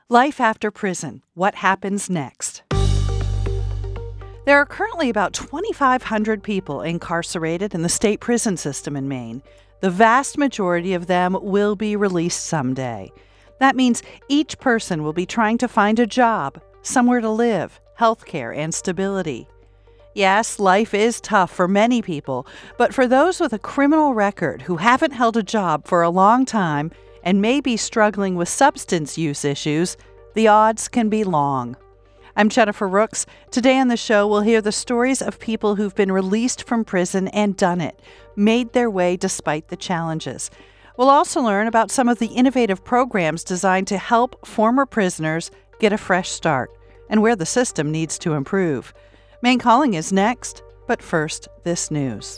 Life after prison. What happens next? There are currently about 2,500 people incarcerated in the state prison system in Maine. The vast majority of them will be released someday. That means each person will be trying to find a job, somewhere to live, health care, and stability. Yes, life is tough for many people, but for those with a criminal record who haven't held a job for a long time and may be struggling with substance use issues, the odds can be long. I'm Jennifer Rooks. Today on the show, we'll hear the stories of people who've been released from prison and done it, made their way despite the challenges. We'll also learn about some of the innovative programs designed to help former prisoners get a fresh start and where the system needs to improve. Maine Calling is next, but first, this news.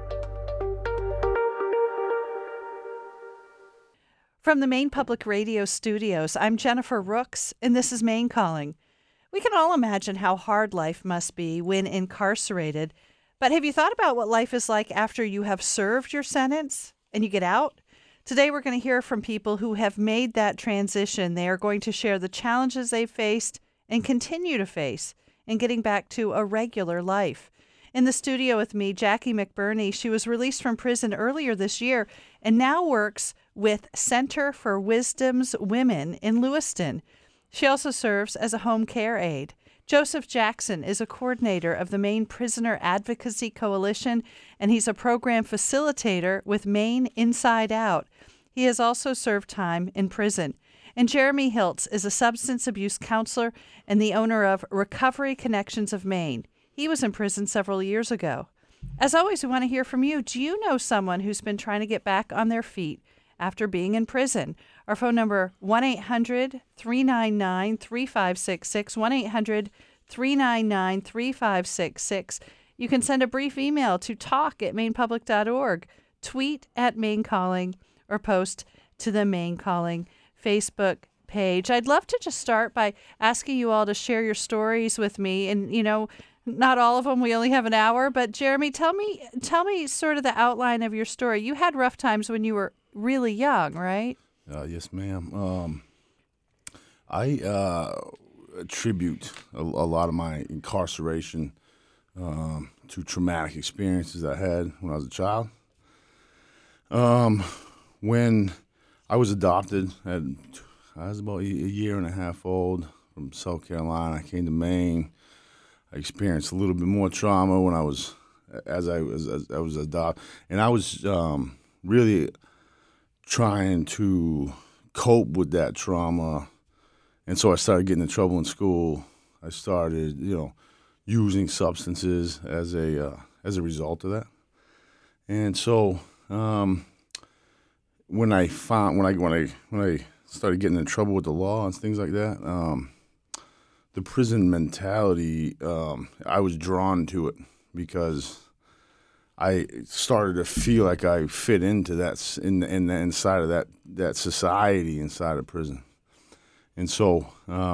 From the Maine Public Radio studios, I'm Jennifer Rooks, and this is Maine Calling. We can all imagine how hard life must be when incarcerated, but have you thought about what life is like after you have served your sentence and you get out? Today we're going to hear from people who have made that transition. They are going to share the challenges they've faced and continue to face in getting back to a regular life. In the studio with me, Jackie McBurney. She was released from prison earlier this year and now works with Center for Wisdom's Women in Lewiston. She also serves as a home care aide. Joseph Jackson is a coordinator of the Maine Prisoner Advocacy Coalition, and he's a program facilitator with Maine Inside Out. He has also served time in prison. And Jeremy Hiltz is a substance abuse counselor and the owner of Recovery Connections of Maine. He was in prison several years ago. As always, we want to hear from you. Do you know someone who's been trying to get back on their feet after being in prison? Our phone number, 1-800-399-3566, 1-800-399-3566. You can send a brief email to talk@mainepublic.org, tweet at Maine Calling, or post to the Maine Calling Facebook page. I'd love to just start by asking you all to share your stories with me. And, not all of them. We only have an hour. But, Jeremy, tell me sort of the outline of your story. You had rough times when you were really young, right? Yes, ma'am. I attribute a lot of my incarceration to traumatic experiences I had when I was a child. When I was adopted, I was about a year and a half old from South Carolina. I came to Maine. I experienced a little bit more trauma when I was adopted, and I was really trying to cope with that trauma, and so I started getting in trouble in school. I started, using substances as a result of that, and so when I started getting in trouble with the law and things like that, the prison mentality, I was drawn to it because I started to feel like I fit into that inside of that society inside of prison. And so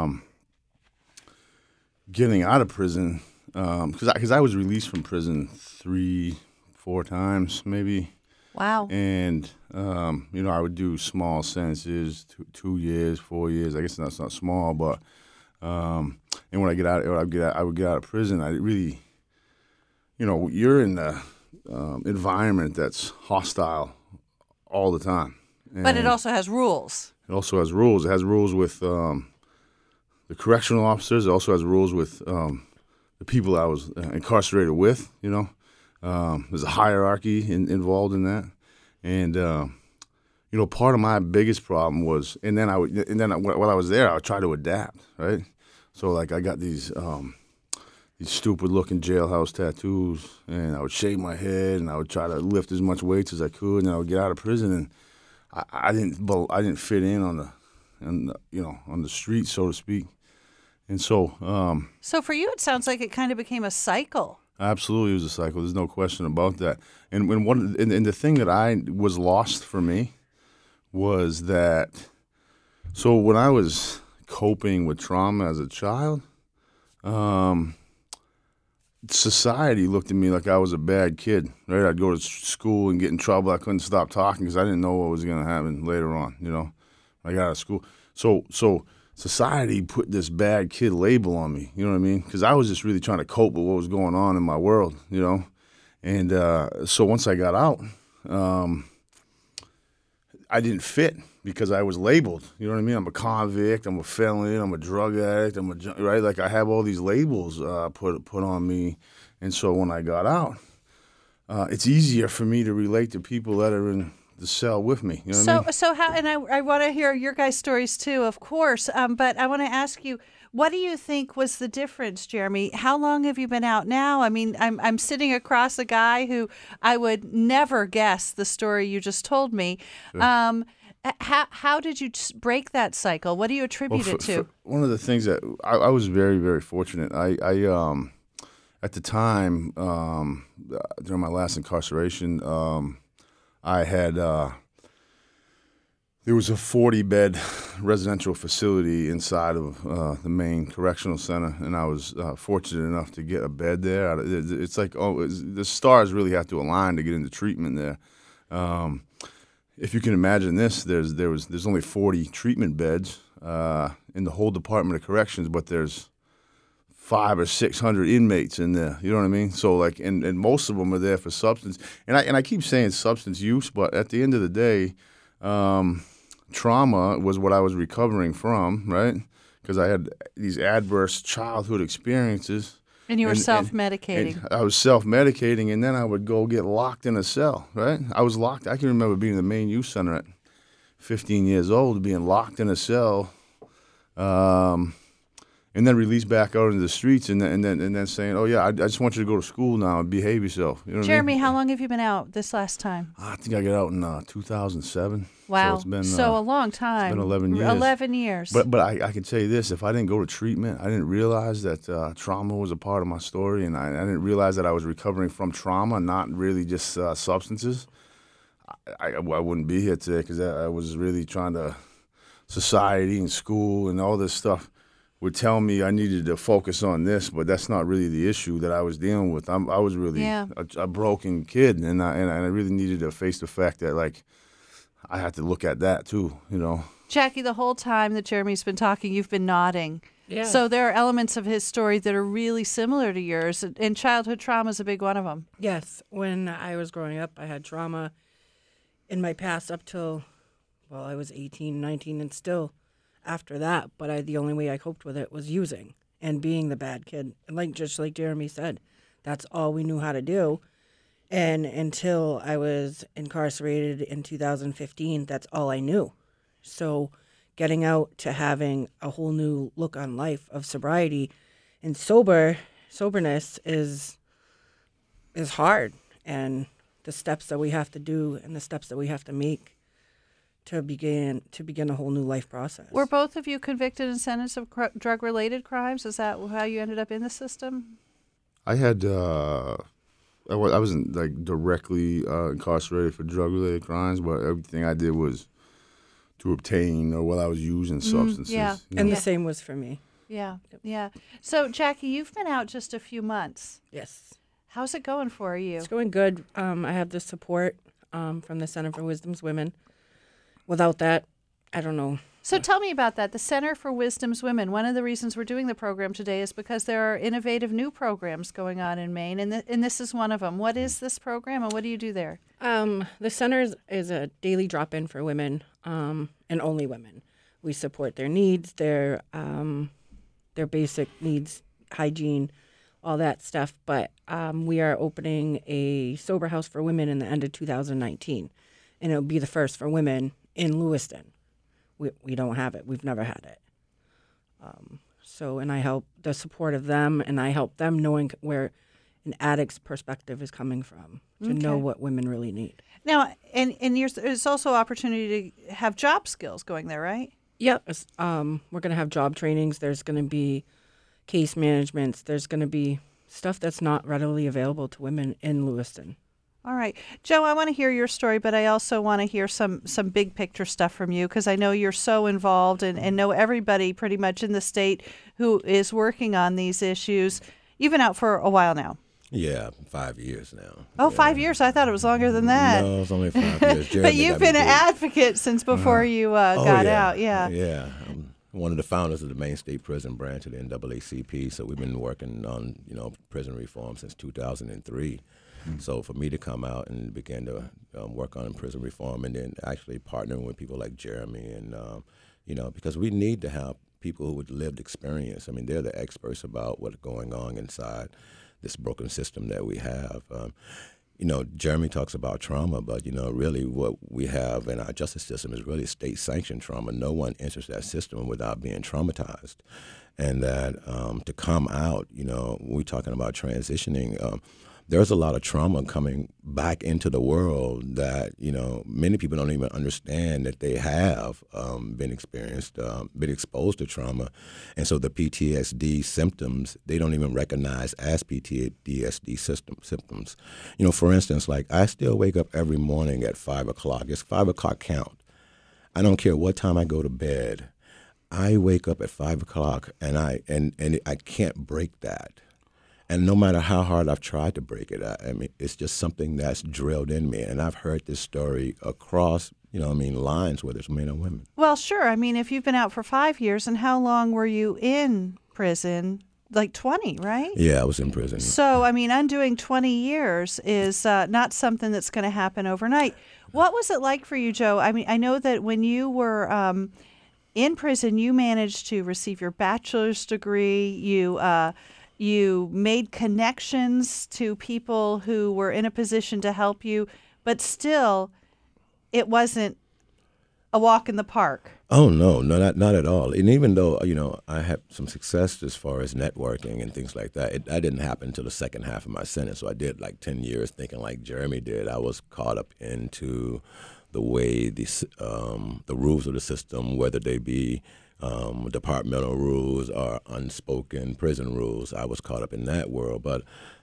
getting out of prison, because I was released from prison 3-4 times maybe. Wow. And, I would do small sentences, 2 years, 4 years. I guess that's not small, but and when I would get out of prison, I really, you're in the environment that's hostile all the time. But it also has rules. It also has rules. It has rules with the correctional officers. It also has rules with the people I was incarcerated with. There's a hierarchy involved in that, and part of my biggest problem was, while I was there, I would try to adapt, right? So like I got these stupid looking jailhouse tattoos, and I would shave my head, and I would try to lift as much weights as I could, and I would get out of prison, and I didn't fit in on the street, so to speak, and so. So for you, it sounds like it kind of became a cycle. Absolutely, it was a cycle. There's no question about that. And the thing that I was lost for me was that. So when I was coping with trauma as a child, society looked at me like I was a bad kid, right? I'd go to school and get in trouble. I couldn't stop talking because I didn't know what was going to happen later on, I got out of school. So society put this bad kid label on me. You know what I mean? Because I was just really trying to cope with what was going on in my world. You know, and so once I got out, I didn't fit because I was labeled. You know what I mean? I'm a convict. I'm a felon. I'm a drug addict. Right. Like I have all these labels put on me, and so when I got out, it's easier for me to relate to people that are in the cell with me. You know what I mean? So how? And I want to hear your guys' stories too, of course. But I want to ask you, what do you think was the difference, Jeremy? How long have you been out now? I mean, I'm sitting across a guy who I would never guess the story you just told me. Sure. How did you break that cycle? What do you attribute it to? One of the things that I was very, very fortunate. I at the time during my last incarceration. I had there was a 40-bed residential facility inside of the Maine Correctional Center, and I was fortunate enough to get a bed there. It's like the stars really have to align to get into treatment there. If you can imagine this, there's only 40 treatment beds in the whole Department of Corrections, but there's 500 or 600 inmates in there. You know what I mean? So like, and most of them are there for substance. And I keep saying substance use, but at the end of the day, trauma was what I was recovering from, right? Because I had these adverse childhood experiences. And you were self-medicating. And I was self-medicating, and then I would go get locked in a cell, right? I was locked. I can remember being in the Maine Youth Center at 15 years old, being locked in a cell, and then released back out into the streets, and then saying, "Oh yeah, I just want you to go to school now and behave yourself." You know what Jeremy, I mean? How long have you been out this last time? I think I got out in 2007. Wow, so it's been a long time. It's been 11 years. 11 years. But I can tell you this: if I didn't go to treatment, I didn't realize that trauma was a part of my story, and I didn't realize that I was recovering from trauma, not really just substances. I wouldn't be here today because I was really trying to. Society and school and all this stuff would tell me I needed to focus on this, but that's not really the issue that I was dealing with. I was really a broken kid, and I really needed to face the fact that like I had to look at that too, you know. Jackie, the whole time that Jeremy's been talking, you've been nodding. Yeah. So there are elements of his story that are really similar to yours, and childhood trauma is a big one of them. Yes. When I was growing up, I had trauma in my past up till, well, I was 18, 19, and still after that. But the only way I coped with it was using and being the bad kid. And just like Jeremy said, that's all we knew how to do. And until I was incarcerated in 2015, that's all I knew. So getting out to having a whole new look on life of sobriety and soberness is hard. And the steps that we have to do and the steps that we have to make to begin a whole new life process. Were both of you convicted and sentenced of drug-related crimes? Is that how you ended up in the system? I had I wasn't like directly incarcerated for drug-related crimes, but everything I did was to obtain or while I was using substances. Yeah. You know? And the same was for me. Yeah, yeah. So, Jackie, you've been out just a few months. Yes. How's it going for you? It's going good. I have the support from the Center for Wisdom's Women. Without that, I don't know. So tell me about that. The Center for Wisdom's Women. One of the reasons we're doing the program today is because there are innovative new programs going on in Maine, and this is one of them. What is this program, and what do you do there? The center is a daily drop-in for women and only women. We support their needs, their basic needs, hygiene, all that stuff. But we are opening a sober house for women in the end of 2019, and it'll be the first for women in Lewiston. We don't have it. We've never had it. And I help the support of them, and I help them knowing where an addict's perspective is coming from to know what women really need. Now, and there's also opportunity to have job skills going there, right? Yeah. We're going to have job trainings. There's going to be case managements. There's going to be stuff that's not readily available to women in Lewiston. All right. Joe, I want to hear your story, but I also want to hear some big picture stuff from you because I know you're so involved and know everybody pretty much in the state who is working on these issues. You've been out for a while now. Yeah, 5 years now. Oh, 5 years? I thought it was longer than that. No, it's only 5 years. But you've been an advocate since before you got out. Yeah. Yeah. one of the founders of the Maine State Prison branch of the NAACP. So we've been working on, prison reform since 2003. So for me to come out and begin to work on prison reform, and then actually partnering with people like Jeremy, and because we need to have people with lived experience. I mean, they're the experts about what's going on inside this broken system that we have. Jeremy talks about trauma, but, really what we have in our justice system is really state-sanctioned trauma. No one enters that system without being traumatized. And that to come out, when we're talking about transitioning, there's a lot of trauma coming back into the world that, many people don't even understand that they have been exposed to trauma. And so the PTSD symptoms, they don't even recognize as PTSD symptoms. For instance, like I still wake up every morning at 5 o'clock. It's 5 o'clock count. I don't care what time I go to bed. I wake up at 5 o'clock and I can't break that. And no matter how hard I've tried to break it, it's just something that's drilled in me. And I've heard this story across, lines, whether it's men or women. Well, sure. I mean, if you've been out for 5 years, and how long were you in prison? Like 20, right? Yeah, I was in prison. So, undoing 20 years is not something that's going to happen overnight. What was it like for you, Joe? I know that when you were in prison, you managed to receive your bachelor's degree. You made connections to people who were in a position to help you, but still, it wasn't a walk in the park. Oh, no, not at all. And even though, I had some success as far as networking and things like that, that didn't happen until the second half of my sentence. So I did like 10 years thinking like Jeremy did. I was caught up into the way the rules of the system, whether they be departmental rules or unspoken prison rules. I was caught up in that world, but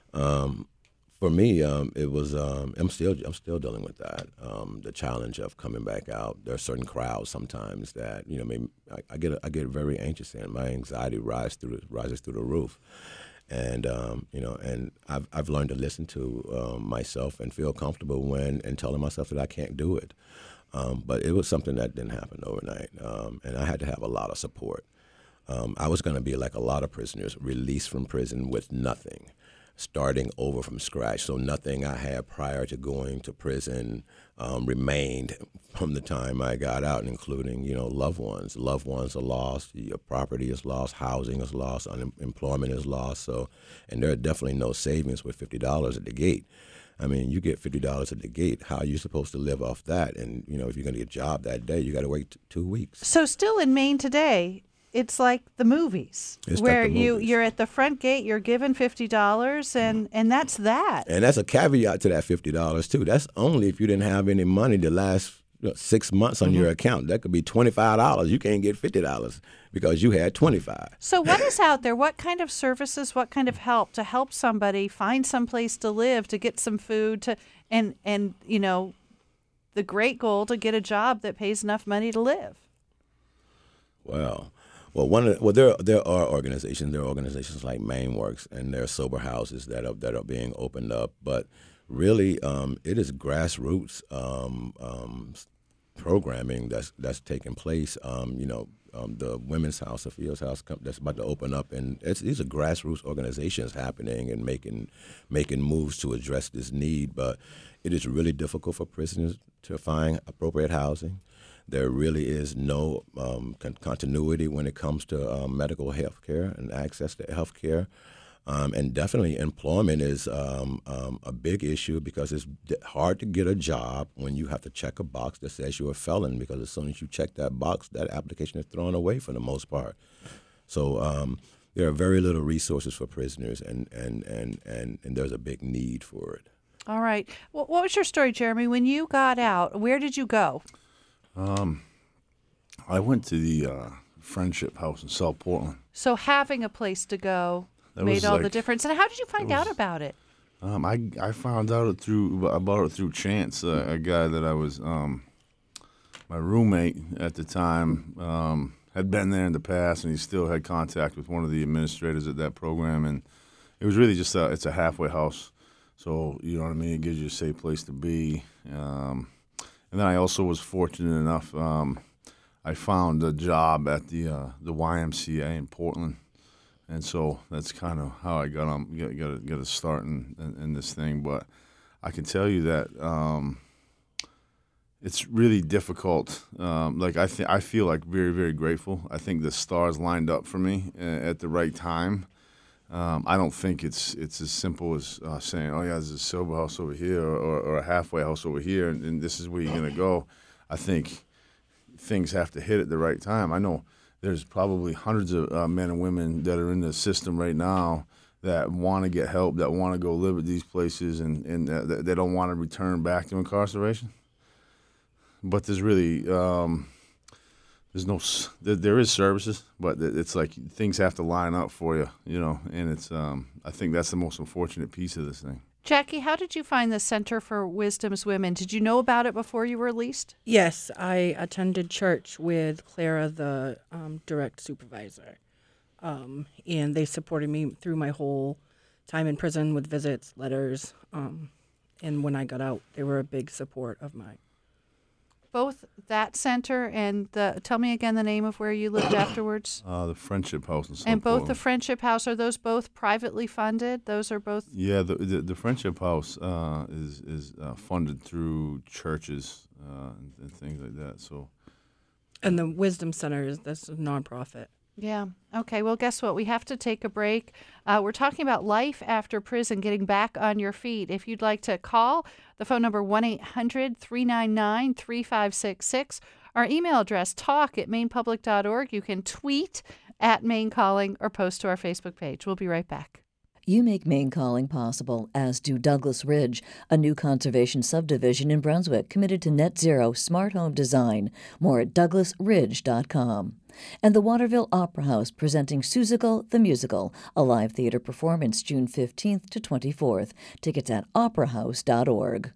for me, it was. I'm still dealing with that. The challenge of coming back out. There are certain crowds sometimes that maybe I get very anxious, and my anxiety rises through the roof. And and I've learned to listen to myself and feel comfortable and telling myself that I can't do it. But it was something that didn't happen overnight, and I had to have a lot of support. I was going to be like a lot of prisoners, released from prison with nothing, starting over from scratch. So nothing I had prior to going to prison remained from the time I got out, including, loved ones. Loved ones are lost, your property is lost, housing is lost, unemployment is lost. So, and there are definitely no savings with $50 at the gate. You get $50 at the gate. How are you supposed to live off that? And, if you're going to get a job that day, you got to wait 2 weeks. So still in Maine today, it's like the movies, where you're at the front gate, you're given $50, and that's that. And that's a caveat to that $50, too. That's only if you didn't have any money the last 6 months on your account. That could be $25. You can't get $50 because you had $25. So what is out there? What kind of services, what kind of help to help somebody find some place to live, to get some food, and the great goal to get a job that pays enough money to live? Well, there are organizations. There are organizations like Maine Works, and there are sober houses that are being opened up. But really, it is grassroots programming that's taking place. The Women's House, the Fields House, that's about to open up, and these are grassroots organizations happening and making moves to address this need. But it is really difficult for prisoners to find appropriate housing. There really is no continuity when it comes to medical health care and access to health care. And definitely employment is a big issue because it's hard to get a job when you have to check a box that says you're a felon, because as soon as you check that box, that application is thrown away for the most part. So there are very little resources for prisoners, and there's a big need for it. All right. Well, what was your story, Jeremy? When you got out, where did you go? I went to the Friendship House in South Portland. So having a place to go made all the difference. And how did you find out about it? I found out about it through chance. A guy that I was my roommate at the time had been there in the past, and he still had contact with one of the administrators at that program. And it was really just it's a halfway house, so you know what I mean. It gives you a safe place to be. And then I also was fortunate enough. I found a job at the YMCA in Portland, and so that's kind of how I got a start in this thing. But I can tell you that it's really difficult. I feel like very, very grateful. I think the stars lined up for me at the right time. I don't think it's as simple as saying, "Oh yeah, there's a silver house over here or a halfway house over here, and this is where you're gonna go." I think things have to hit at the right time. I know there's probably hundreds of men and women that are in the system right now that want to get help, that want to go live at these places, and they don't want to return back to incarceration. But there's really there is services, but it's like things have to line up for you, and it's I think that's the most unfortunate piece of this thing. Jackie, how did you find the Center for Wisdom's Women? Did you know about it before you were released? Yes, I attended church with Clara, the direct supervisor, and they supported me through my whole time in prison with visits, letters, and when I got out, they were a big support of mine. Both that center and tell me again the name of where you lived afterwards. The Friendship House in South And both Portland. the Friendship House, are those both privately funded? Those are both. Yeah, the Friendship House is funded through churches and things like that. So. And the Wisdom Center that's a nonprofit. Yeah. Okay. Well, guess what? We have to take a break. We're talking about life after prison, getting back on your feet. If you'd like to call, the phone number 1-800-399-3566. Our email address, talk@mainpublic.org. You can tweet at Maine Calling or post to our Facebook page. We'll be right back. You make Maine Calling possible, as do Douglas Ridge, a new conservation subdivision in Brunswick committed to net zero smart home design. More at douglasridge.com. And the Waterville Opera House presenting Seussical the Musical, a live theater performance June 15th to 24th. Tickets at operahouse.org.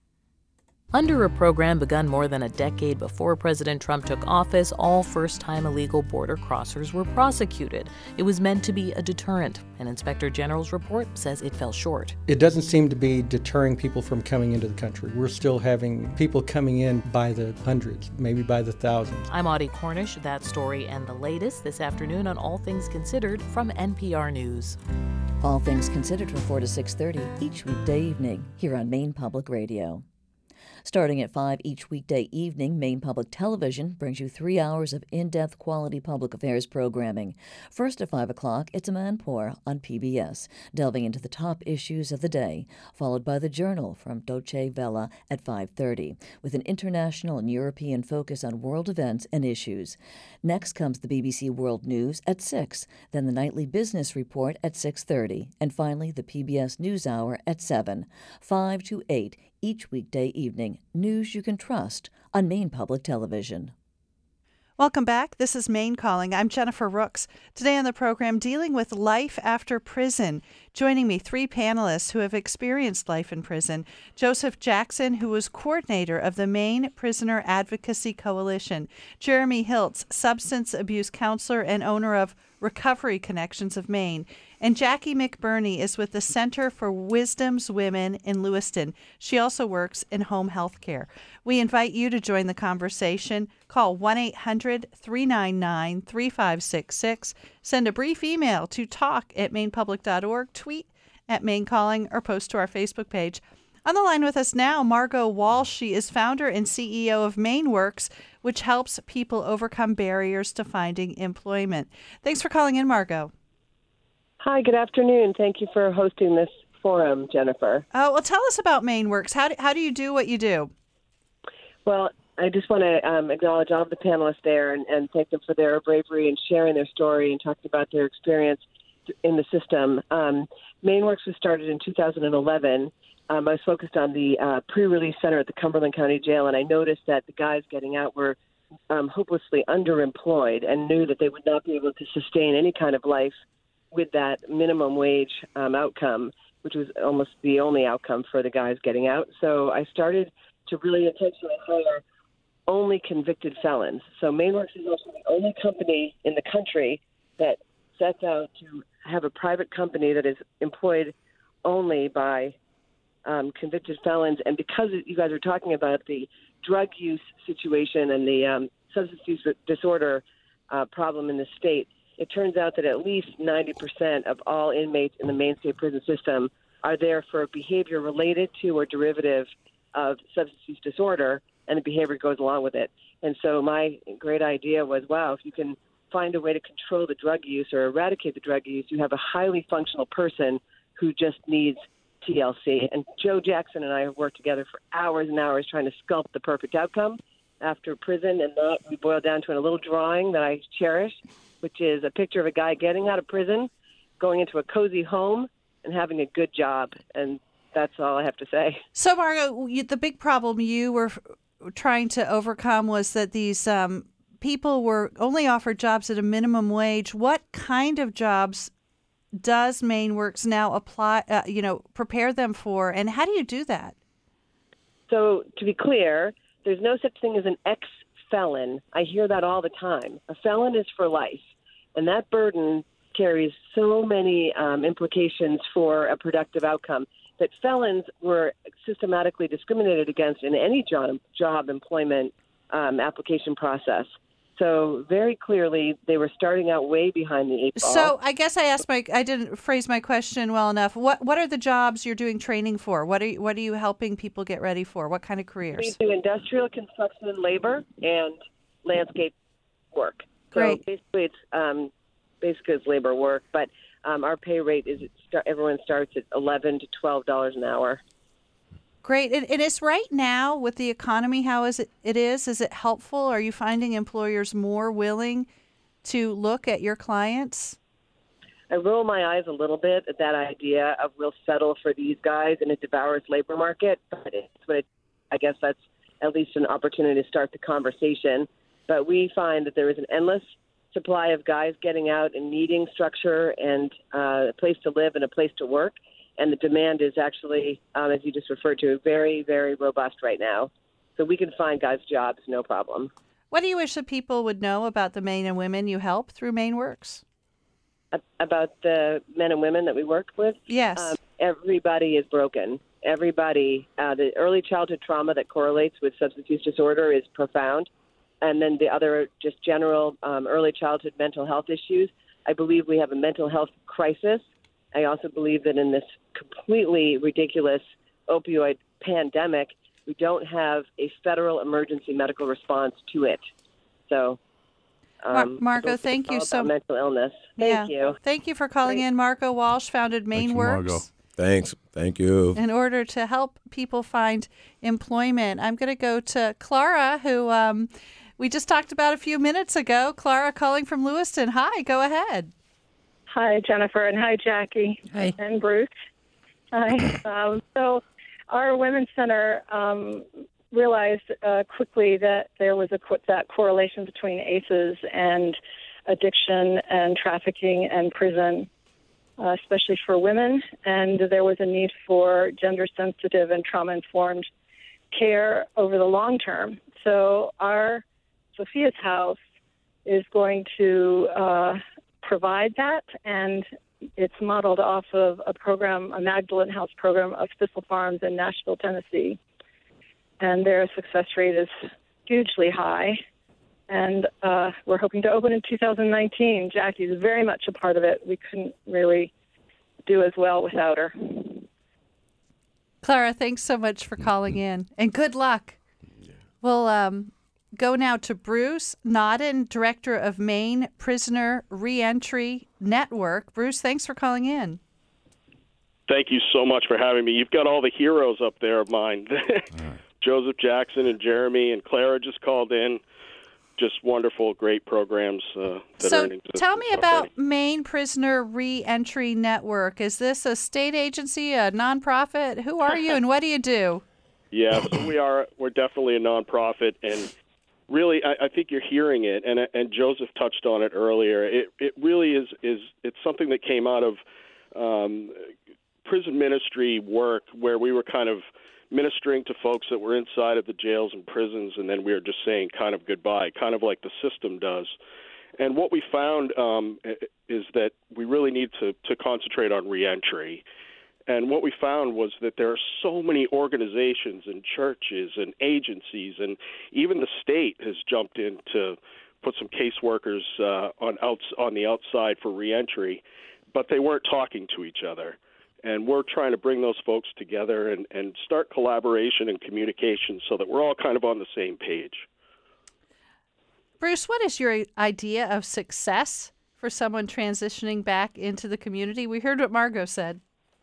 Under a program begun more than a decade before President Trump took office, all first-time illegal border crossers were prosecuted. It was meant to be a deterrent. An Inspector General's report says it fell short. It doesn't seem to be deterring people from coming into the country. We're still having people coming in by the hundreds, maybe by the thousands. I'm Audie Cornish. That story and the latest this afternoon on All Things Considered from NPR News. All Things Considered from 4 to 6:30 each weekday evening here on Maine Public Radio. Starting at 5 each weekday evening, Maine Public Television brings you 3 hours of in-depth quality public affairs programming. First at 5 o'clock, it's a Manpour on PBS, delving into the top issues of the day, followed by The Journal from Deutsche Welle at 5:30, with an international and European focus on world events and issues. Next comes the BBC World News at 6, then the Nightly Business Report at 6:30, and finally the PBS NewsHour at 7. 5 to 8 each weekday evening, news you can trust on Maine Public Television. Welcome back. This is Maine Calling. I'm Jennifer Rooks. Today on the program, dealing with life after prison. Joining me, 3 panelists who have experienced life in prison. Joseph Jackson, who was coordinator of the Maine Prisoner Advocacy Coalition. Jeremy Hiltz, substance abuse counselor and owner of Recovery Connections of Maine. And Jackie McBurney is with the Center for Wisdom's Women in Lewiston. She also works in home health care. We invite you to join the conversation. Call 1-800-399-3566. Send a brief email to talk@mainpublic.org, tweet at Maine Calling, or post to our Facebook page. On the line with us now, Margot Walsh. She is founder and CEO of MaineWorks, which helps people overcome barriers to finding employment. Thanks for calling in, Margot. Hi, good afternoon. Thank you for hosting this forum, Jennifer. Well, tell us about MaineWorks. How do you do what you do? Well, I just want to acknowledge all of the panelists there and thank them for their bravery and sharing their story and talking about their experience in the system. MaineWorks was started in 2011. I was focused on the pre-release center at the Cumberland County Jail, and I noticed that the guys getting out were hopelessly underemployed and knew that they would not be able to sustain any kind of life with that minimum wage outcome, which was almost the only outcome for the guys getting out. So I started to really intentionally hire only convicted felons. So MaineWorks is also the only company in the country that sets out to have a private company that is employed only by convicted felons. And because you guys are talking about the drug use situation and the substance use disorder problem in the state, it turns out that at least 90% of all inmates in the Maine state prison system are there for behavior related to or derivative of substance use disorder, and the behavior goes along with it. And so my great idea was, wow, if you can find a way to control the drug use or eradicate the drug use, you have a highly functional person who just needs TLC. And Joe Jackson and I have worked together for hours and hours trying to sculpt the perfect outcome after prison, and that we boiled down to a little drawing that I cherish, which is a picture of a guy getting out of prison, going into a cozy home, and having a good job. And that's all I have to say. So, Margot, the big problem you were trying to overcome was that these people were only offered jobs at a minimum wage. What kind of jobs does MaineWorks now prepare them for, and how do you do that? So, to be clear, there's no such thing as an ex-felon. I hear that all the time. A felon is for life, and that burden carries so many implications for a productive outcome that felons were systematically discriminated against in any job employment application process. So very clearly, they were starting out way behind the eight ball. So I guess I didn't phrase my question well enough. What are the jobs you're doing training for? What are you helping people get ready for? What kind of careers? We do industrial construction and labor and landscape work. Great. So basically it's labor work, but our pay rate is everyone starts at $11 to $12 an hour. Great. And it's right now with the economy, how is it? Is it helpful? Are you finding employers more willing to look at your clients? I roll my eyes a little bit at that idea of we'll settle for these guys in a devourer's labor market, but I guess that's at least an opportunity to start the conversation. But we find that there is an endless supply of guys getting out and needing structure and a place to live and a place to work. And the demand is actually, as you just referred to, very, very robust right now. So we can find guys jobs, no problem. What do you wish that people would know about the men and women you help through MaineWorks? About the men and women that we work with? Yes. Everybody is broken. Everybody. The early childhood trauma that correlates with substance use disorder is profound. And then the other just general early childhood mental health issues. I believe we have a mental health crisis. I also believe that in this completely ridiculous opioid pandemic, we don't have a federal emergency medical response to it. So, Margot, thank you so much. Mental illness. Thank you. Thank you for calling in. Margot Walsh founded MaineWorks. Thanks. Thank you. In order to help people find employment. I'm going to go to Clara, who we just talked about a few minutes ago. Clara calling from Lewiston. Hi, go ahead. Hi, Jennifer, and hi, Jackie. Hi. And Bruce. Hi. So our Women's Center realized quickly that there was that correlation between ACEs and addiction and trafficking and prison, especially for women, and there was a need for gender-sensitive and trauma-informed care over the long term. So our Sophia's House is going to provide that, and it's modeled off of a Magdalene House program of Thistle Farms in Nashville, Tennessee. And their success rate is hugely high. And we're hoping to open in 2019. Jackie is very much a part of it. We couldn't really do as well without her. Clara, thanks so much for calling in, and good luck. Yeah. We'll go now to Bruce Nodden, Director of Maine Prisoner Reentry Network. Bruce, thanks for calling in. Thank you so much for having me. You've got all the heroes up there of mine. Joseph Jackson and Jeremy and Clara just called in. Just wonderful, great programs that are in existence. Tell me about Maine Prisoner Reentry Network. Is this a state agency, a nonprofit? Who are you and what do you do? Yeah, so we're definitely a nonprofit, and really, I think you're hearing it, and Joseph touched on it earlier. It really is it's something that came out of prison ministry work, where we were kind of ministering to folks that were inside of the jails and prisons, and then we were just saying kind of goodbye, kind of like the system does. And what we found is that we really need to concentrate on reentry. And what we found was that there are so many organizations and churches and agencies, and even the state has jumped in to put some caseworkers on the outside for reentry, but they weren't talking to each other. And we're trying to bring those folks together and start collaboration and communication so that we're all kind of on the same page. Bruce, what is your idea of success for someone transitioning back into the community? We heard what Margot said.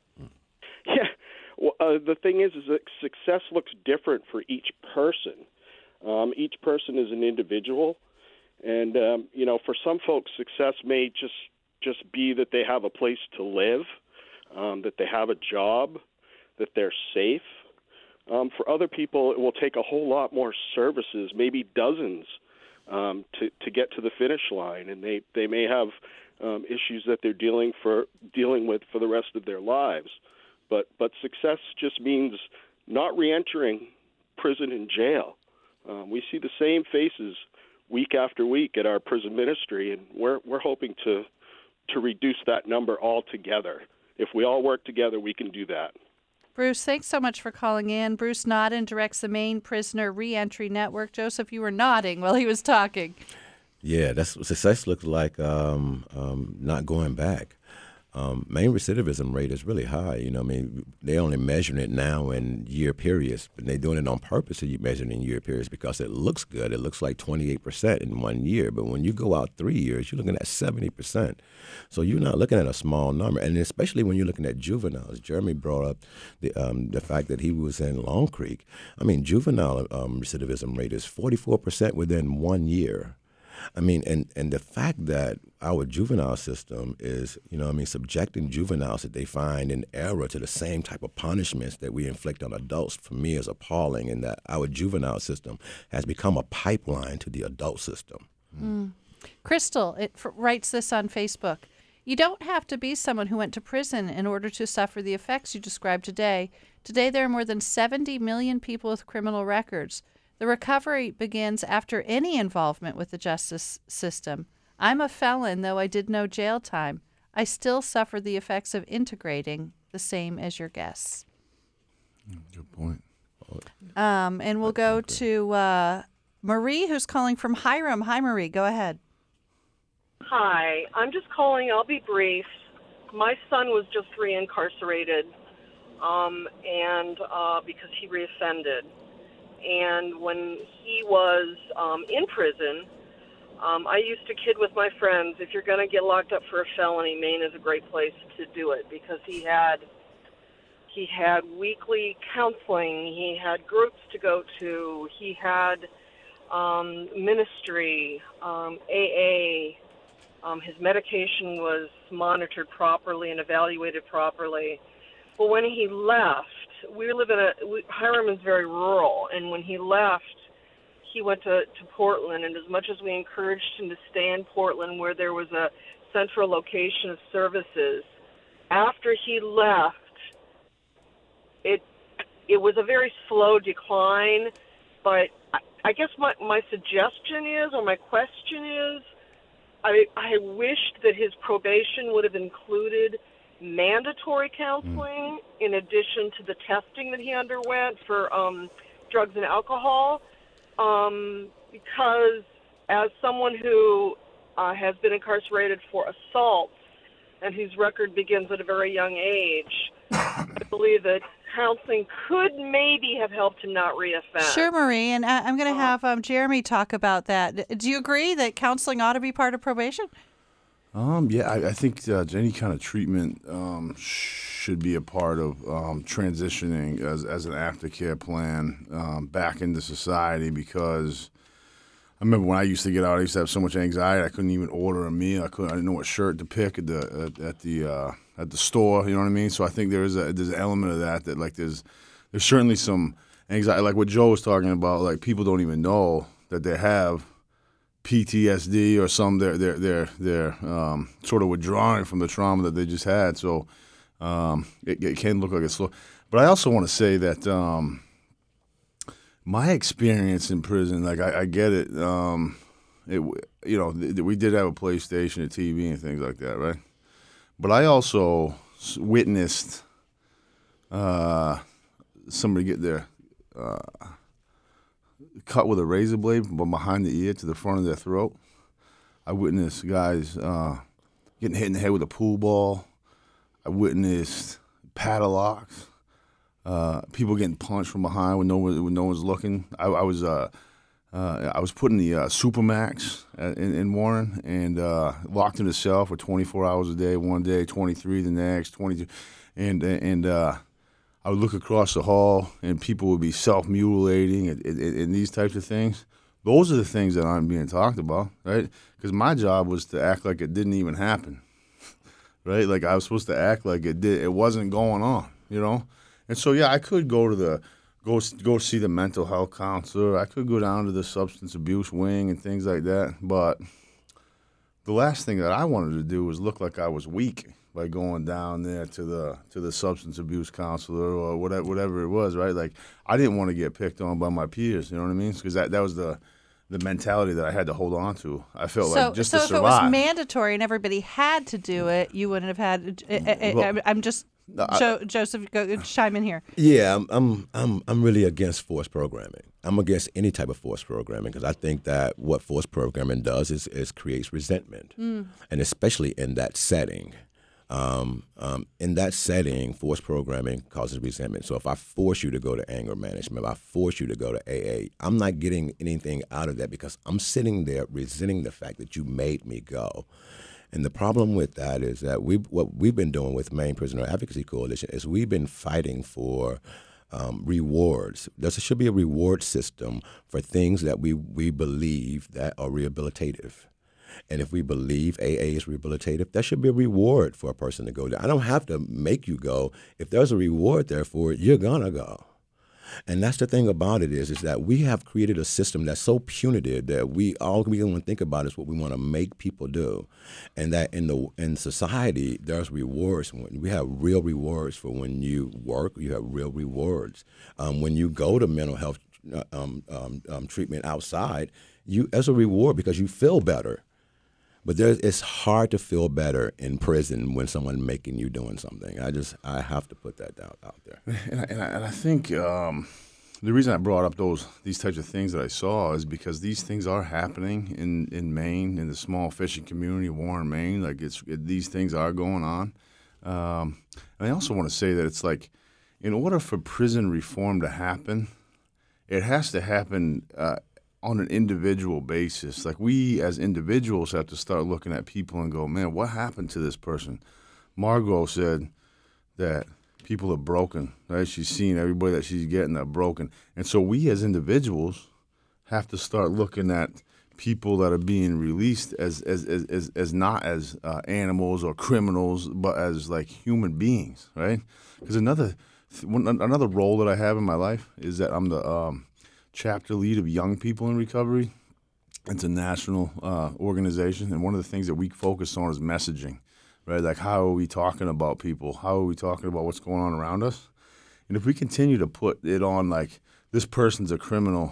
Yeah. Well, the thing is that success looks different for each person. Each person is an individual. And, for some folks, success may just be that they have a place to live, that they have a job, that they're safe. For other people, it will take a whole lot more services, maybe dozens, to get to the finish line. And they may have issues that they're dealing with for the rest of their lives. But success just means not reentering prison and jail. We see the same faces week after week at our prison ministry, and we're hoping to reduce that number altogether. If we all work together, we can do that. Bruce, thanks so much for calling in. Bruce Nodden directs the Maine Prisoner Reentry Network. Joseph, you were nodding while he was talking. Yeah, that's what success looks like, not going back. Maine recidivism rate is really high. They're only measuring it now in year periods, but they're doing it on purpose to measure it in year periods because it looks good. It looks like 28% in 1 year, but when you go out 3 years, you're looking at 70%. So you're not looking at a small number, and especially when you're looking at juveniles. Jeremy brought up the fact that he was in Long Creek. Juvenile recidivism rate is 44% within 1 year. And the fact that our juvenile system is, subjecting juveniles that they find in error to the same type of punishments that we inflict on adults, for me is appalling, and that our juvenile system has become a pipeline to the adult system. Crystal writes this on Facebook. You don't have to be someone who went to prison in order to suffer the effects you described today. Today there are more than 70 million people with criminal records. The recovery begins after any involvement with the justice system. I'm a felon, though I did no jail time. I still suffer the effects of integrating, the same as your guests. Good point. And we'll go to Marie, who's calling from Hiram. Hi, Marie. Go ahead. Hi. I'm just calling. I'll be brief. My son was just reincarcerated, and because he reoffended. And when he was in prison, I used to kid with my friends, if you're going to get locked up for a felony, Maine is a great place to do it, because he had weekly counseling, he had groups to go to, he had ministry, AA, his medication was monitored properly and evaluated properly. But when he left, Hiram is very rural, and when he left, he went to Portland, and as much as we encouraged him to stay in Portland where there was a central location of services, after he left, it was a very slow decline, but I guess my suggestion is, or my question is, I wished that his probation would have included mandatory counseling in addition to the testing that he underwent for drugs and alcohol, because as someone who has been incarcerated for assault and whose record begins at a very young age, I believe that counseling could maybe have helped him not reoffend. Sure, Marie, and I'm going to have Jeremy talk about that. Do you agree that counseling ought to be part of probation? Yeah, I think any kind of treatment should be a part of transitioning as an aftercare plan back into society, because I remember when I used to get out, I used to have so much anxiety I couldn't even order a meal. I didn't know what shirt to pick at the store. You know what I mean? So I think there's an element of that like there's certainly some anxiety, like what Joe was talking about. Like people don't even know that they have PTSD or some they're sort of withdrawing from the trauma that they just had. So it can look like it's slow. But I also want to say that my experience in prison, like I get it. We did have a PlayStation, a TV, and things like that, right? But I also witnessed somebody get their cut with a razor blade from behind the ear to the front of their throat. I witnessed guys getting hit in the head with a pool ball. I witnessed padlocks. People getting punched from behind when no one's looking. I was put in the Supermax in Warren and locked in a cell for 24 hours a day. One day, 23 the next, 22, and I would look across the hall and people would be self-mutilating and these types of things. Those are the things that aren't being talked about, right? Because my job was to act like it didn't even happen, right? Like I was supposed to act like it wasn't going on, you know? And so, yeah, I could go to go see the mental health counselor. I could go down to the substance abuse wing and things like that. But the last thing that I wanted to do was look like I was weak by going down there to the substance abuse counselor or whatever it was, right? Like I didn't want to get picked on by my peers, you know what I mean? Because that was the mentality that I had to hold on to. I felt like just to survive. So if it was mandatory and everybody had to do it, you wouldn't have had. I'm just. Joseph, go chime in here. Yeah, I'm really against forced programming. I'm against any type of forced programming because I think that what forced programming does is creates resentment, and especially in that setting. In that setting, forced programming causes resentment. So if I force you to go to anger management, if I force you to go to AA, I'm not getting anything out of that because I'm sitting there resenting the fact that you made me go. And the problem with that is that what we've been doing with Maine Prisoner Advocacy Coalition is we've been fighting for rewards. There should be a reward system for things that we believe that are rehabilitative. And if we believe AA is rehabilitative, there should be a reward for a person to go there. I don't have to make you go. If there's a reward there for it, you're going to go. And that's the thing about it is that we have created a system that's so punitive that all we want to think about is what we want to make people do. And that in society, there's rewards. We have real rewards for when you work. You have real rewards. When you go to mental health treatment outside, as a reward because you feel better. But it's hard to feel better in prison when someone's making you doing something. I have to put that out there. And I think the reason I brought up these types of things that I saw is because these things are happening in Maine, in the small fishing community of Warren, Maine. Like these things are going on. And I also want to say that it's like, in order for prison reform to happen, it has to happen on an individual basis. Like we as individuals have to start looking at people and go, man, what happened to this person? Margot said that people are broken, right? She's seen everybody that she's getting that broken. And so we as individuals have to start looking at people that are being released as not as animals or criminals, but as like human beings, right? Because another role that I have in my life is that I'm the chapter lead of Young People in Recovery. It's a national organization, and one of the things that we focus on is messaging, right? Like how are we talking about people? How are we talking about what's going on around us? And if we continue to put it on like this person's a criminal,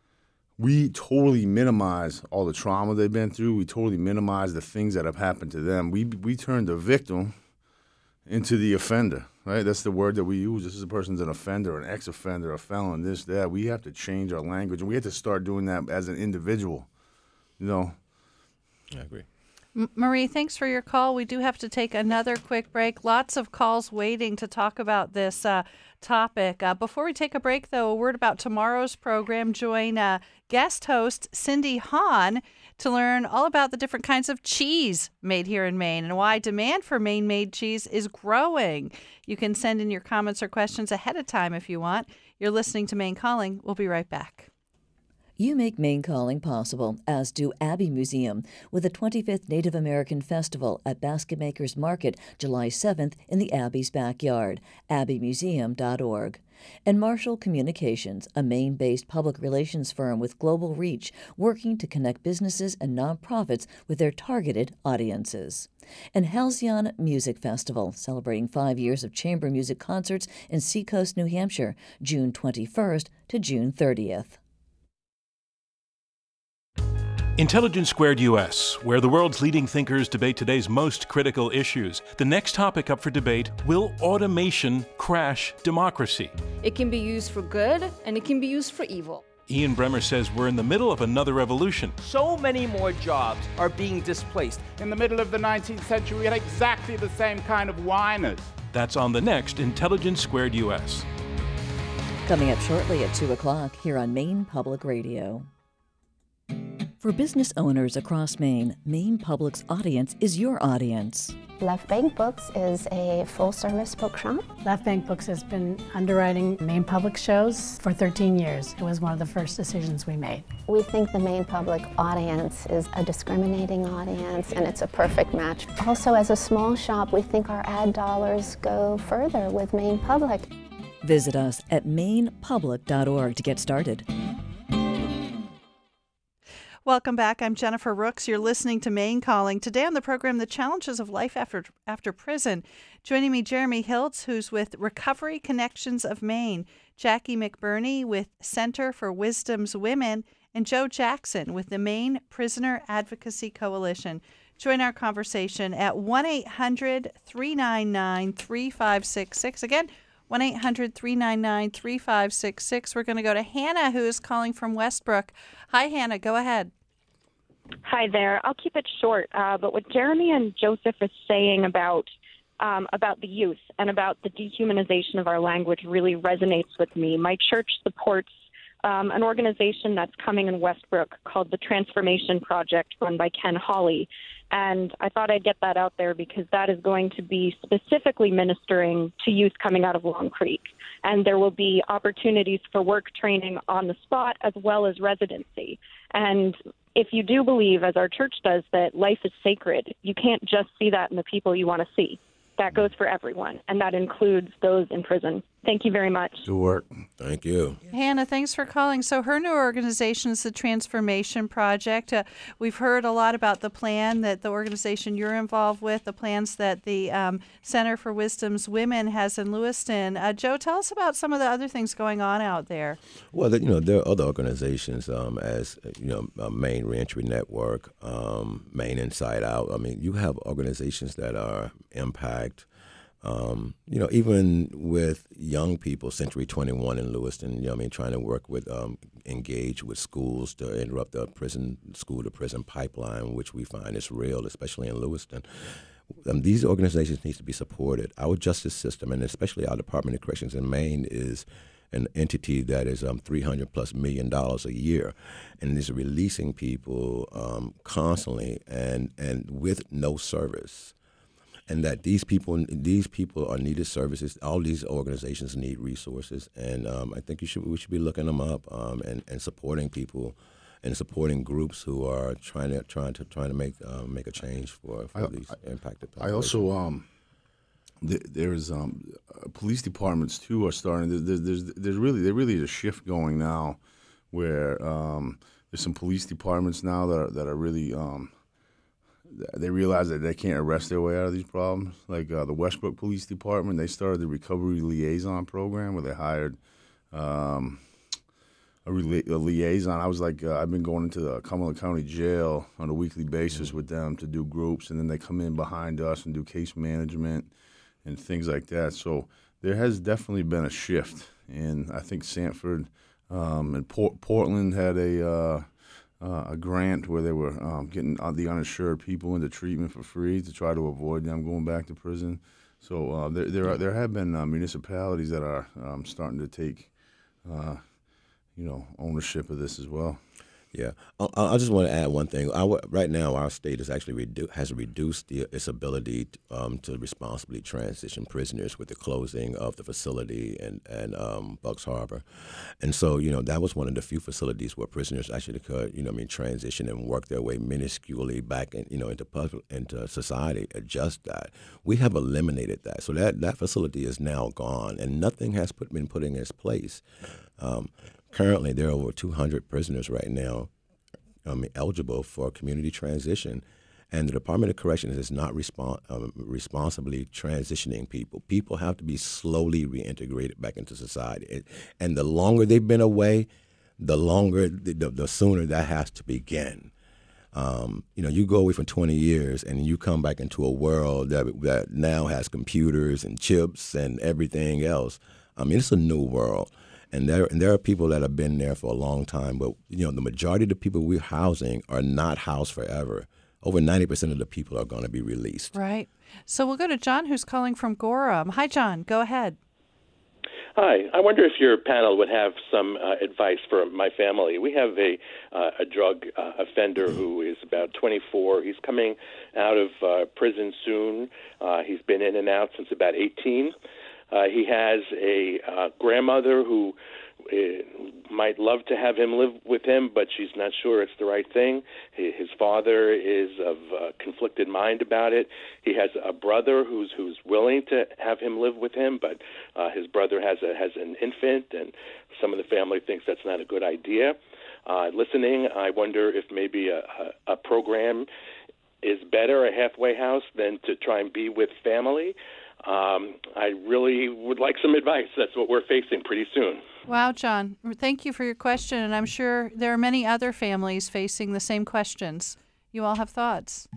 we totally minimize all the trauma they've been through. We totally minimize the things that have happened to them. We turn the victim into the offender, right? That's the word that we use. This is a person's an offender, an ex-offender, a felon, this, that. We have to change our language, and we have to start doing that as an individual, you know? I agree. Marie, thanks for your call. We do have to take another quick break. Lots of calls waiting to talk about this topic. Before we take a break, though, a word about tomorrow's program. Join guest host Cindy Hahn to learn all about the different kinds of cheese made here in Maine and why demand for Maine-made cheese is growing. You can send in your comments or questions ahead of time if you want. You're listening to Maine Calling. We'll be right back. You make Maine Calling possible, as do Abbey Museum, with the 25th Native American Festival at Basket Makers Market, July 7th in the Abbey's backyard, abbeymuseum.org. And Marshall Communications, a Maine-based public relations firm with global reach, working to connect businesses and nonprofits with their targeted audiences. And Halcyon Music Festival, celebrating 5 years of chamber music concerts in Seacoast, New Hampshire, June 21st to June 30th. Intelligence Squared US, where the world's leading thinkers debate today's most critical issues. The next topic up for debate: will automation crash democracy? It can be used for good, and it can be used for evil. Ian Bremmer says we're in the middle of another revolution. So many more jobs are being displaced. In the middle of the 19th century, we had exactly the same kind of whiners. That's on the next Intelligence Squared US. Coming up shortly at 2 o'clock here on Maine Public Radio. For business owners across Maine, Maine Public's audience is your audience. Left Bank Books is a full-service book shop. Left Bank Books has been underwriting Maine Public shows for 13 years. It was one of the first decisions we made. We think the Maine Public audience is a discriminating audience, and it's a perfect match. Also, as a small shop, we think our ad dollars go further with Maine Public. Visit us at mainepublic.org to get started. Welcome back. I'm Jennifer Rooks. You're listening to Maine Calling. Today on the program, the challenges of life after prison. Joining me, Jeremy Hiltz, who's with Recovery Connections of Maine, Jackie McBurney with Center for Wisdom's Women, and Joe Jackson with the Maine Prisoner Advocacy Coalition. Join our conversation at 1-800-399-3566. Again, 1-800-399-3566. We're going to go to Hannah, who is calling from Westbrook. Hi, Hannah. Go ahead. Hi there. I'll keep it short. But what Jeremy and Joseph are saying about the youth and about the dehumanization of our language really resonates with me. My church supports an organization that's coming in Westbrook called the Transformation Project, run by Ken Hawley. And I thought I'd get that out there because that is going to be specifically ministering to youth coming out of Long Creek. And there will be opportunities for work training on the spot as well as residency. And if you do believe, as our church does, that life is sacred, you can't just see that in the people you want to see. That goes for everyone, and that includes those in prison. Thank you very much. Good work. Thank you. Hannah, thanks for calling. So her new organization is the Transformation Project. We've heard a lot about the plan that the organization you're involved with, the plans that the Center for Wisdom's Women has in Lewiston. Joe, tell us about some of the other things going on out there. Well, there are other organizations, Maine Reentry Network, Maine Inside Out. I mean, you have organizations that are Impact. Even with young people, Century 21 in Lewiston, trying to work with, engage with schools to interrupt the school-to-prison pipeline, which we find is real, especially in Lewiston. These organizations need to be supported. Our justice system, and especially our Department of Corrections in Maine, is an entity that is $300+ million a year, and is releasing people constantly and with no service. And that these people are needed services. All these organizations need resources, and I think we should be looking them up and supporting people and supporting groups who are trying to make a change for these impacted populations. I also there's police departments too are starting. There's really a shift going now, where there's some police departments now that are really. They realize that they can't arrest their way out of these problems. Like the Westbrook Police Department, they started the Recovery Liaison Program where they hired a liaison. I was I've been going into the Cumberland County Jail on a weekly basis with them to do groups, and then they come in behind us and do case management and things like that. So there has definitely been a shift, and I think Sanford and Portland had a grant where they were getting the uninsured people into treatment for free to try to avoid them going back to prison. So there have been municipalities that are starting to take ownership of this as well. Yeah, I just want to add one thing. Right now, our state has actually has reduced its ability to responsibly transition prisoners with the closing of the facility and Bucks Harbor, and so that was one of the few facilities where prisoners actually could transition and work their way minusculely back into society. Adjust that. We have eliminated that, so that facility is now gone, and nothing has been put in its place. Currently, there are over 200 prisoners right now eligible for community transition, and the Department of Corrections is not responsibly transitioning people. People have to be slowly reintegrated back into society, and the longer they've been away, the sooner that has to begin. You go away for 20 years and you come back into a world that now has computers and chips and everything else. I mean, it's a new world. And there are people that have been there for a long time, but the majority of the people we're housing are not housed forever. Over 90% of the people are going to be released. Right. So we'll go to John, who's calling from Gorham. Hi, John. Go ahead. Hi. I wonder if your panel would have some advice for my family. We have a drug offender who is about 24. He's coming out of prison soon. He's been in and out since about 18. He has a grandmother who might love to have him live with him, but she's not sure it's the right thing. His father is of conflicted mind about it. He has a brother who's willing to have him live with him, but his brother has an infant, and some of the family thinks that's not a good idea. Listening, I wonder if maybe a program is better, a halfway house, than to try and be with family. I really would like some advice. That's what we're facing pretty soon. Wow, John. Thank you for your question, and I'm sure there are many other families facing the same questions. You all have thoughts.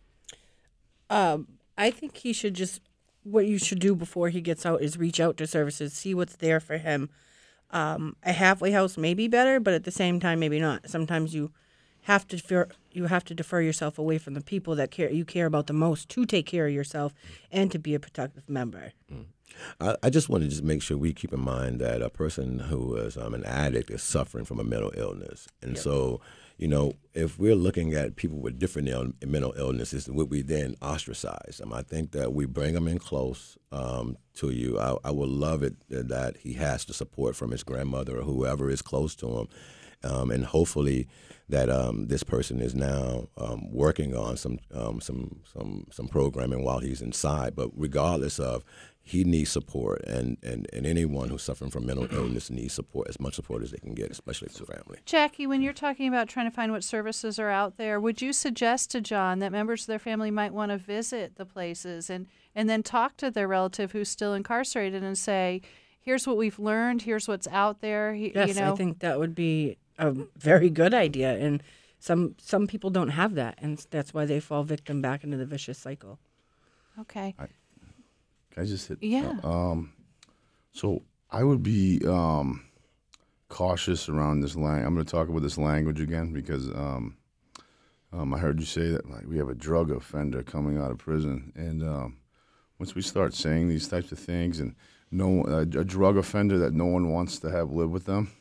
I think he should what you should do before he gets out is reach out to services, see what's there for him. A halfway house may be better, but at the same time, maybe not. Sometimes you have to defer yourself away from the people that you care about the most to take care of yourself and to be a productive member. I just want to just make sure we keep in mind that a person who is an addict is suffering from a mental illness. And so, if we're looking at people with different mental illnesses, would we then ostracize them? I think that we bring them in close to you. I would love it that he has the support from his grandmother or whoever is close to him. And hopefully that this person is now working on some programming while he's inside. But regardless of, he needs support, and anyone who's suffering from mental illness needs support, as much support as they can get, especially from family. Jackie, when you're talking about trying to find what services are out there, would you suggest to John that members of their family might want to visit the places and then talk to their relative who's still incarcerated and say, here's what we've learned, here's what's out there? Yes, I think that would be a very good idea, and some people don't have that, and that's why they fall victim back into the vicious cycle. Okay. Can I just hit? Yeah. So I would be cautious around this language. I'm going to talk about this language again because I heard you say that we have a drug offender coming out of prison, and once we start saying these types of things, and a drug offender that no one wants to have live with them,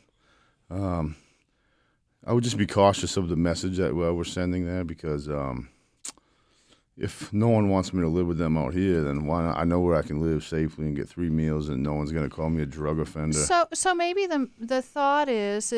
I would just be cautious of the message that we're sending there because. If no one wants me to live with them out here, then why not? I know where I can live safely and get 3 meals, and no one's going to call me a drug offender. So maybe the thought is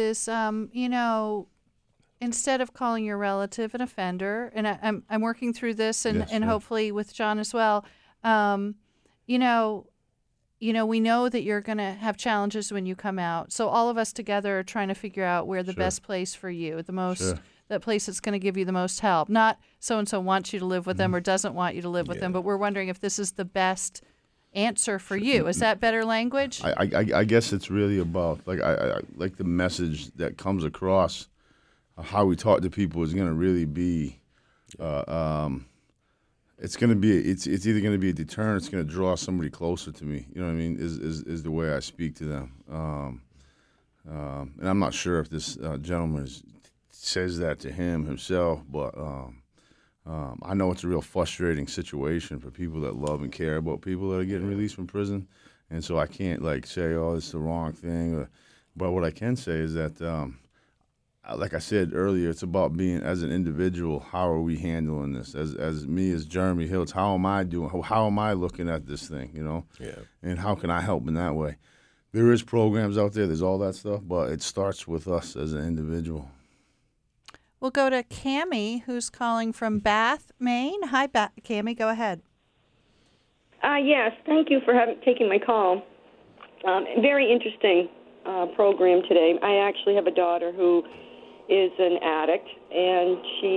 instead of calling your relative an offender, and I'm working through this, and hopefully with John as well. We know that you're going to have challenges when you come out. So all of us together are trying to figure out where the best place for you, the most. That place that's going to give you the most help. Not so-and-so wants you to live with them or doesn't want you to live with them, but we're wondering if this is the best answer for you. Is that better language? I guess it's really about, I like the message that comes across, how we talk to people is going to really be, it's either going to be a deterrent, it's going to draw somebody closer to me. You know what I mean? Is the way I speak to them. And I'm not sure if this gentleman says that to himself, but I know it's a real frustrating situation for people that love and care about people that are getting released from prison, and so I can't say, oh, it's the wrong thing. But what I can say is that, like I said earlier, it's about being as an individual. How are we handling this? As me, as Jeremy Hiltz, how am I doing? How am I looking at this thing? And how can I help in that way? There is programs out there. There's all that stuff, but it starts with us as an individual. We'll go to Cammie, who's calling from Bath, Maine. Hi, Cammie. Go ahead. Yes, thank you for taking my call. Very interesting program today. I actually have a daughter who is an addict, and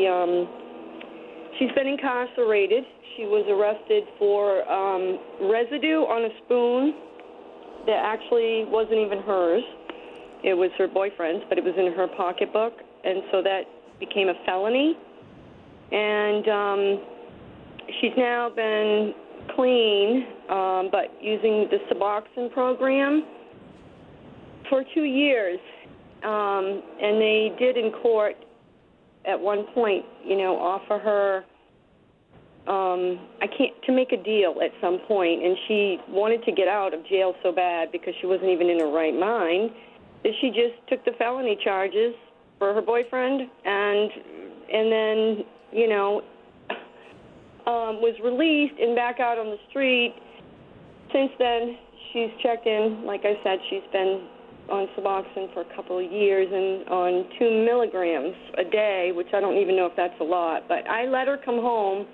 she's been incarcerated. She was arrested for residue on a spoon that actually wasn't even hers. It was her boyfriend's, but it was in her pocketbook, and so that became a felony. and she's now been clean, but using the Suboxone program for 2 years. And they did in court at one point, offer her to make a deal at some point, and she wanted to get out of jail so bad because she wasn't even in her right mind that she just took the felony charges for her boyfriend and then was released and back out on the street. Since then, she's checked in. Like I said, she's been on Suboxone for a couple of years and on 2 milligrams a day, which I don't even know if that's a lot. But I let her come home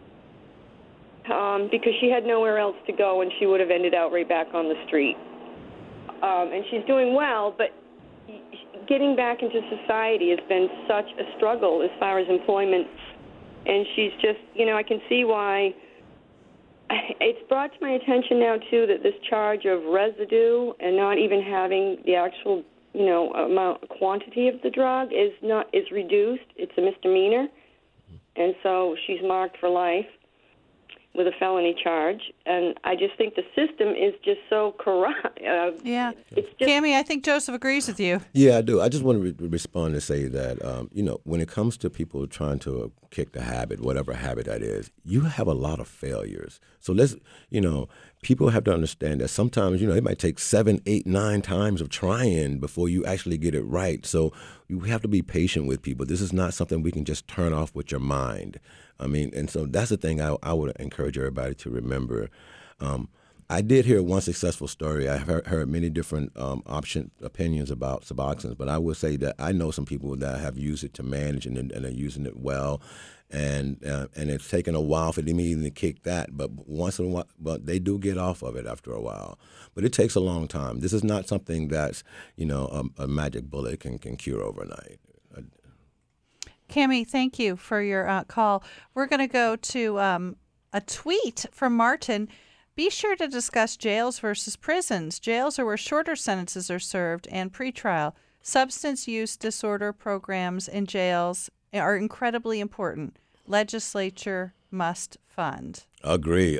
because she had nowhere else to go, and she would have ended out right back on the street. And she's doing well, but getting back into society has been such a struggle as far as employment. And she's just, I can see why. It's brought to my attention now, too, that this charge of residue and not even having the actual, quantity of the drug is reduced. It's a misdemeanor. And so she's marked for life with a felony charge. And I just think the system is just so corrupt. Yeah. Cammie, I think Joseph agrees with you. Yeah, I do. I just want to respond and say that, when it comes to people trying to kick the habit, whatever habit that is, you have a lot of failures. So people have to understand that sometimes, it might take 7, 8, 9 times of trying before you actually get it right. So you have to be patient with people. This is not something we can just turn off with your mind. And so that's the thing I would encourage everybody to remember. I did hear one successful story. I heard many different opinions about Suboxone, but I would say that I know some people that have used it to manage and are using it well, and it's taken a while for them even to kick that. But once in a while, but they do get off of it after a while. But it takes a long time. This is not something that's a magic bullet can cure overnight. Cammie, thank you for your call. We're going to go to a tweet from Martin. Be sure to discuss jails versus prisons. Jails are where shorter sentences are served and pretrial. Substance use disorder programs in jails are incredibly important. Legislature must fund. Agree.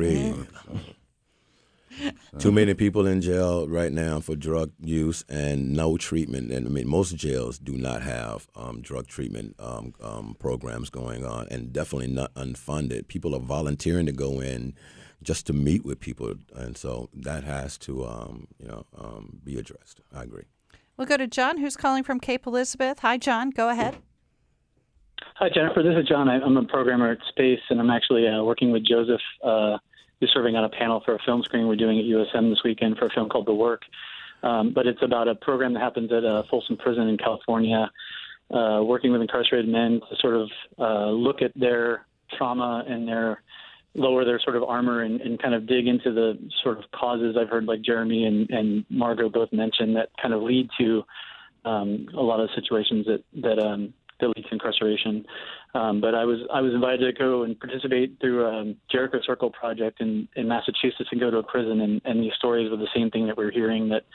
Too many people in jail right now for drug use and no treatment. And most jails do not have drug treatment programs going on, and definitely not unfunded. People are volunteering to go in just to meet with people, and so that has to be addressed. I agree. We'll go to John, who's calling from Cape Elizabeth. Hi, John. Go ahead. Hi, Jennifer. This is John. I'm a programmer at Space, and I'm actually working with Joseph, who's serving on a panel for a film screening we're doing at USM this weekend for a film called The Work. But it's about a program that happens at Folsom Prison in California, working with incarcerated men to sort of look at their trauma and lower their sort of armor and kind of dig into the sort of causes I've heard like Jeremy and Margot both mentioned that kind of lead to a lot of situations that lead to incarceration. But I was invited to go and participate through Jericho Circle project in Massachusetts and go to a prison, and these stories were the same thing that we're hearing, that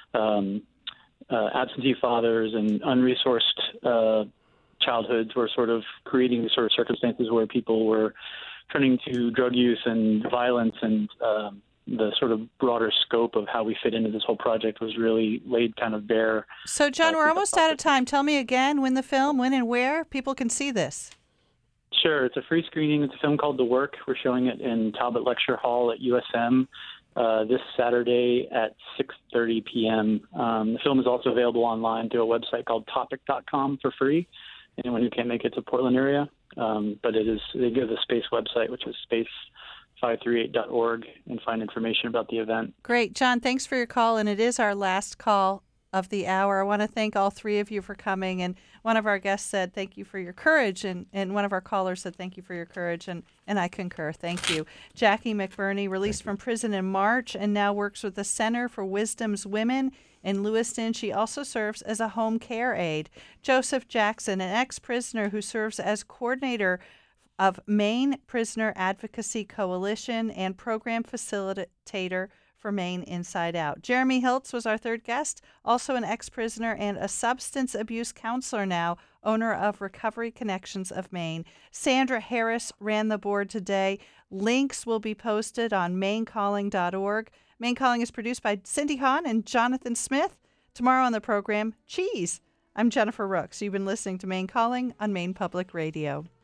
absentee fathers and unresourced childhoods were sort of creating these sort of circumstances where people were turning to drug use and violence, and the sort of broader scope of how we fit into this whole project was really laid kind of bare. So, John, we're almost out of time. Tell me again when and where people can see this. Sure. It's a free screening. It's a film called The Work. We're showing it in Talbot Lecture Hall at USM this Saturday at 6:30 p.m. The film is also available online through a website called topic.com for free. Anyone who can't make it to Portland area. But they go to the Space website, which is space538.org, and find information about the event. Great. John, thanks for your call, and it is our last call of the hour. I want to thank all three of you for coming, and one of our guests said thank you for your courage, and one of our callers said thank you for your courage, and I concur. Thank you. Jackie McBurney, released from prison in March and now works with the Center for Wisdom's Women in Lewiston. She also serves as a home care aide. Joseph Jackson, an ex-prisoner who serves as coordinator of Maine Prisoner Advocacy Coalition and program facilitator for Maine Inside Out. Jeremy Hiltz was our third guest, also an ex-prisoner and a substance abuse counselor now owner of Recovery Connections of Maine. Sandra Harris ran the board today. Links will be posted on mainecalling.org. Maine Calling is produced by Cindy Hahn and Jonathan Smith. Tomorrow on the program, cheese. I'm Jennifer Rooks. You've been listening to Maine Calling on Maine Public Radio.